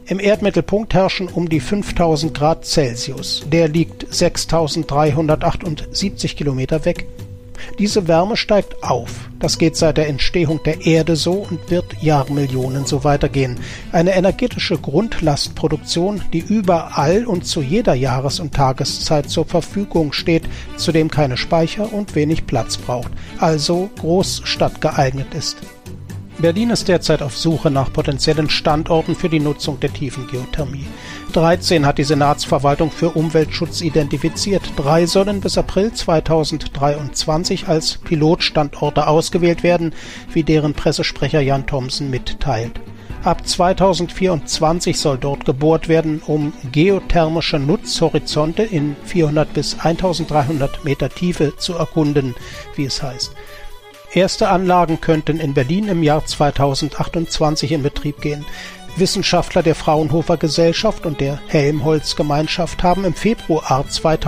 Im Erdmittelpunkt herrschen um die 5000 Grad Celsius. Der liegt 6378 Kilometer weg. Diese Wärme steigt auf. Das geht seit der Entstehung der Erde so und wird Jahrmillionen so weitergehen. Eine energetische Grundlastproduktion, die überall und zu jeder Jahres- und Tageszeit zur Verfügung steht, zudem keine Speicher und wenig Platz braucht, also großstadtgeeignet ist. Berlin ist derzeit auf Suche nach potenziellen Standorten für die Nutzung der Tiefengeothermie. 13 hat die Senatsverwaltung für Umweltschutz identifiziert. 3 sollen bis April 2023 als Pilotstandorte ausgewählt werden, wie deren Pressesprecher Jan Thomsen mitteilt. Ab 2024 soll dort gebohrt werden, um geothermische Nutzhorizonte in 400 bis 1300 Meter Tiefe zu erkunden, wie es heißt. Erste Anlagen könnten in Berlin im Jahr 2028 in Betrieb gehen. Wissenschaftler der Fraunhofer Gesellschaft und der Helmholtz-Gemeinschaft haben im Februar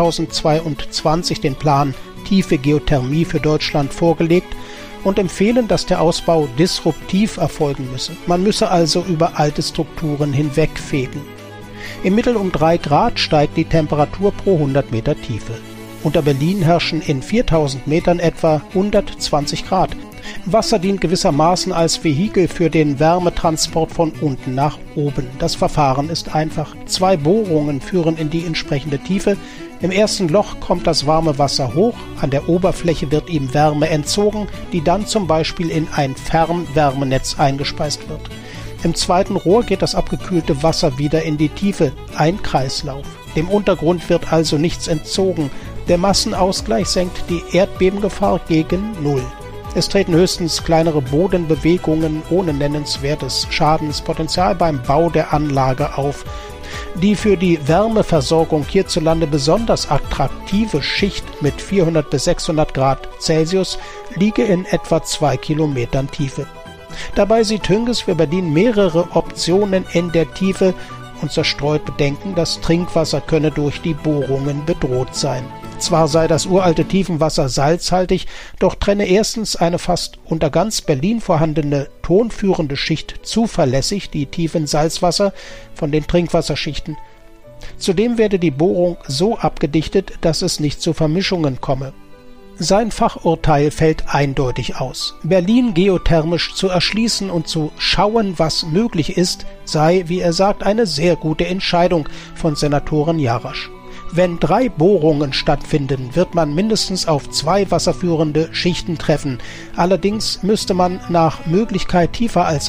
2022 den Plan Tiefe Geothermie für Deutschland vorgelegt und empfehlen, dass der Ausbau disruptiv erfolgen müsse. Man müsse also über alte Strukturen hinwegfegen. Im Mittel um 3 Grad steigt die Temperatur pro 100 Meter Tiefe. Unter Berlin herrschen in 4000 Metern etwa 120 Grad. Wasser dient gewissermaßen als Vehikel für den Wärmetransport von unten nach oben. Das Verfahren ist einfach. 2 Bohrungen führen in die entsprechende Tiefe. Im ersten Loch kommt das warme Wasser hoch, an der Oberfläche wird ihm Wärme entzogen, die dann zum Beispiel in ein Fernwärmenetz eingespeist wird. Im zweiten Rohr geht das abgekühlte Wasser wieder in die Tiefe, ein Kreislauf. Dem Untergrund wird also nichts entzogen. Der Massenausgleich senkt die Erdbebengefahr gegen Null. Es treten höchstens kleinere Bodenbewegungen ohne nennenswertes Schadenspotenzial beim Bau der Anlage auf. Die für die Wärmeversorgung hierzulande besonders attraktive Schicht mit 400 bis 600 Grad Celsius liege in etwa 2 Kilometern Tiefe. Dabei sieht Hünges für Berlin mehrere Optionen in der Tiefe und zerstreut Bedenken, das Trinkwasser könne durch die Bohrungen bedroht sein. Zwar sei das uralte Tiefenwasser salzhaltig, doch trenne erstens eine fast unter ganz Berlin vorhandene tonführende Schicht zuverlässig die tiefen Salzwasser von den Trinkwasserschichten. Zudem werde die Bohrung so abgedichtet, dass es nicht zu Vermischungen komme. Sein Fachurteil fällt eindeutig aus. Berlin geothermisch zu erschließen und zu schauen, was möglich ist, sei, wie er sagt, eine sehr gute Entscheidung von Senatorin Jarasch. Wenn 3 Bohrungen stattfinden, wird man mindestens auf 2 wasserführende Schichten treffen. Allerdings müsste man nach Möglichkeit tiefer als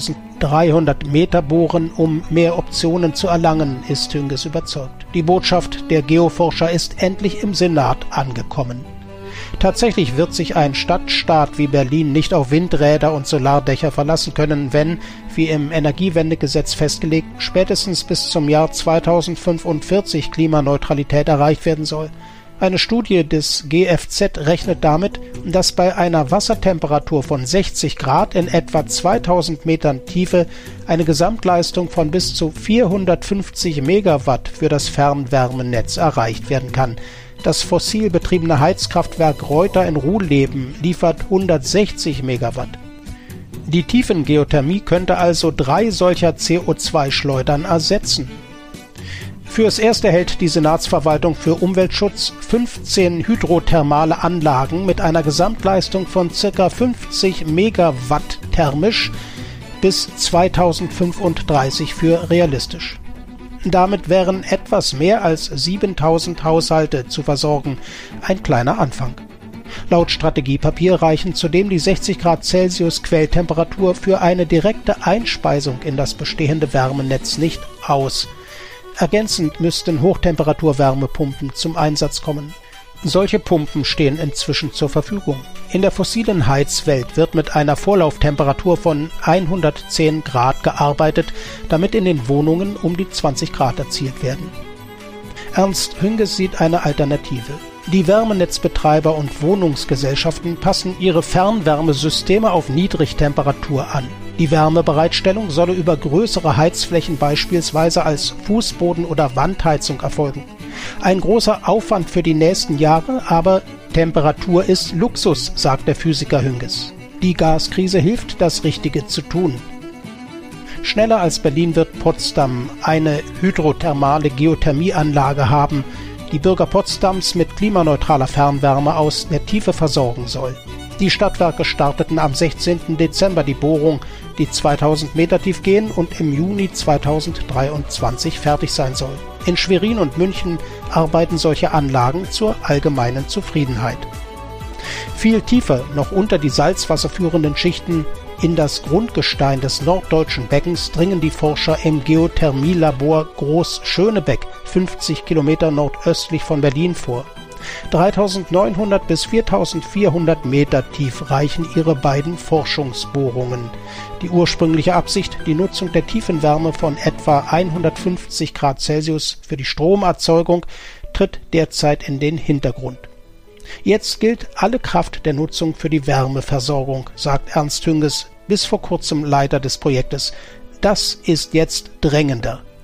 1300 Meter bohren, um mehr Optionen zu erlangen, ist Hünges überzeugt. Die Botschaft der Geoforscher ist endlich im Senat angekommen. Tatsächlich wird sich ein Stadtstaat wie Berlin nicht auf Windräder und Solardächer verlassen können, wenn, wie im Energiewendegesetz festgelegt, spätestens bis zum Jahr 2045 Klimaneutralität erreicht werden soll. Eine Studie des GFZ rechnet damit, dass bei einer Wassertemperatur von 60 Grad in etwa 2000 Metern Tiefe eine Gesamtleistung von bis zu 450 Megawatt für das Fernwärmenetz erreicht werden kann. Das fossil betriebene Heizkraftwerk Reuter in Ruhleben liefert 160 Megawatt. Die Tiefengeothermie könnte also 3 solcher CO2-Schleudern ersetzen. Fürs Erste hält die Senatsverwaltung für Umweltschutz 15 hydrothermale Anlagen mit einer Gesamtleistung von ca. 50 Megawatt thermisch bis 2035 für realistisch. Damit wären etwas mehr als 7000 Haushalte zu versorgen. Ein kleiner Anfang. Laut Strategiepapier reichen zudem die 60 Grad Celsius Quelltemperatur für eine direkte Einspeisung in das bestehende Wärmenetz nicht aus. Ergänzend müssten Hochtemperaturwärmepumpen zum Einsatz kommen. Solche Pumpen stehen inzwischen zur Verfügung. In der fossilen Heizwelt wird mit einer Vorlauftemperatur von 110 Grad gearbeitet, damit in den Wohnungen um die 20 Grad erzielt werden. Ernst Hünges sieht eine Alternative. Die Wärmenetzbetreiber und Wohnungsgesellschaften passen ihre Fernwärmesysteme auf Niedrigtemperatur an. Die Wärmebereitstellung solle über größere Heizflächen beispielsweise als Fußboden- oder Wandheizung erfolgen. Ein großer Aufwand für die nächsten Jahre, aber Temperatur ist Luxus, sagt der Physiker Hünges. Die Gaskrise hilft, das Richtige zu tun. Schneller als Berlin wird Potsdam eine hydrothermale Geothermieanlage haben, die Bürger Potsdams mit klimaneutraler Fernwärme aus der Tiefe versorgen soll. Die Stadtwerke starteten am 16. Dezember die Bohrung, die 2000 Meter tief gehen und im Juni 2023 fertig sein soll. In Schwerin und München arbeiten solche Anlagen zur allgemeinen Zufriedenheit. Viel tiefer noch unter die Salzwasser führenden Schichten in das Grundgestein des norddeutschen Beckens dringen die Forscher im Geothermielabor Groß-Schönebeck, 50 Kilometer nordöstlich von Berlin vor. 3900 bis 4400 Meter tief reichen ihre beiden Forschungsbohrungen. Die ursprüngliche Absicht, die Nutzung der Tiefenwärme von etwa 150 Grad Celsius für die Stromerzeugung, tritt derzeit in den Hintergrund. Jetzt gilt alle Kraft der Nutzung für die Wärmeversorgung, sagt Ernst Hünges, bis vor kurzem Leiter des Projektes. Das ist jetzt drängender.